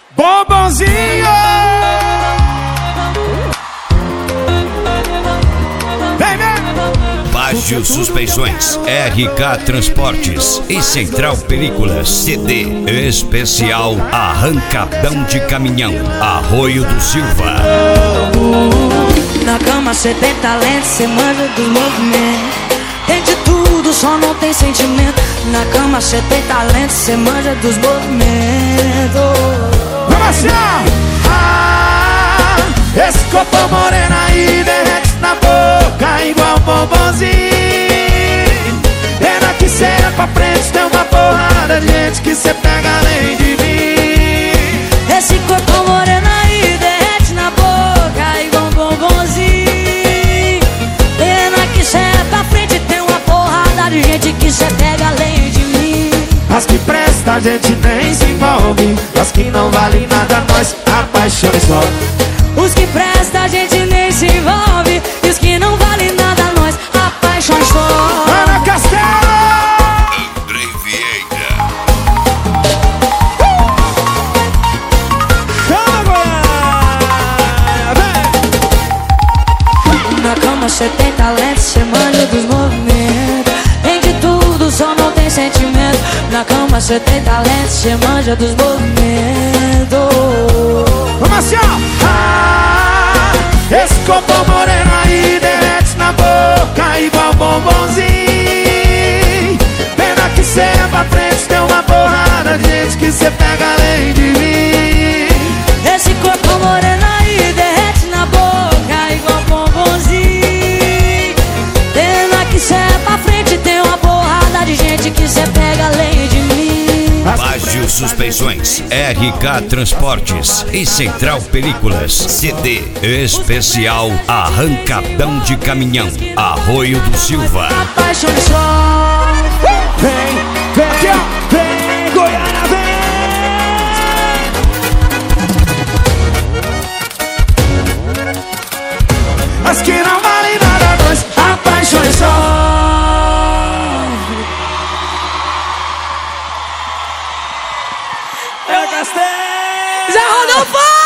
Bombonzinho! Baggio Suspensões, RK Transportes e Central Películas CD especial Arrancadão de Caminhão, Arroio do Silva. Na cama cê tem talento, cê manja dos movimentos. Tem de tudo, só não tem sentimento. Na cama cê tem talento, cê manja dos movimentos. Vamos assim, esse corpo moreno aí derrete na boca igual bombonzinho. Pena que cê é pra frente, tem uma porrada de gente que cê pega além de mim. Esse corpo moreno aí derrete na boca igual bombonzinho. Pena que cê é pra frente, tem uma porrada de gente que cê pega além de mim. As que presta a gente nem se envolve, as que não valem nada nós apaixonamos só. Os que presta a gente nem se envolve, e os que não valem nada nós apaixonamos só. Ana Castelo! André Vieira. Chama Goiânia, Na cama cê tem talento, cê manja dos movimentos. Tem de tudo, só não tem sentimento. Na cama cê tem talento, cê manja dos movimentos. vamos assim, esse corpo moreno aí derrete na boca igual bombonzinho. Pena que cê é pra frente, tem uma porrada de gente que cê pega além de mim. Esse corpo moreno aí derrete na boca igual bombonzinho. Pena que cê é pra frente, tem uma porrada de gente que cê pega além de mim. Baggio Suspensões, RK Transportes e Central Películas CD especial Arrancadão de Caminhão, Arroio do Silva. Apaixone só. Vem, vem, vem, Goiânia, vem! As que não valem nada, nós apaixonamos só. Zé Rodolfo!